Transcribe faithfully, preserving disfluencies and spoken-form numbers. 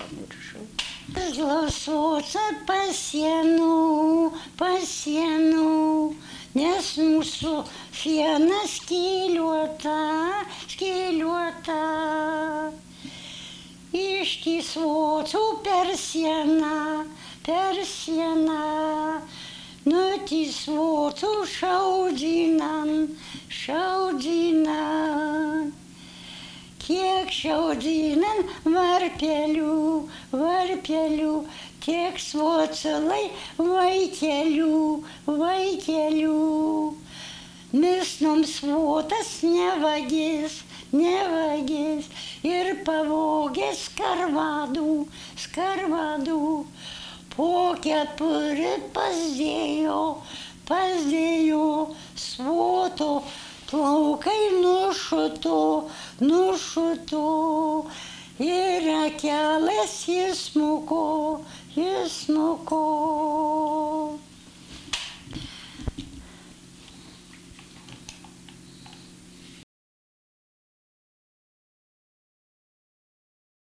užmiršau. Zlasvoca pasienų, pasienų, nes mūsų siena skėliuota, skėliuota. Ištisvocu per sieną, per sieną, nutisvocu šaudinam, šaudinam. Kiek šaudinam varpelių, varpelių, tiek svocalai vaikelių, vaikelių. Misnom svotas nevagės, nevagės ir pavogės skarvadų, skarvadų. Po kepurį pasdėjo, pasdėjo svoto. Plaukai nušuto, nušuto ir akelės įsmuko, įsmuko.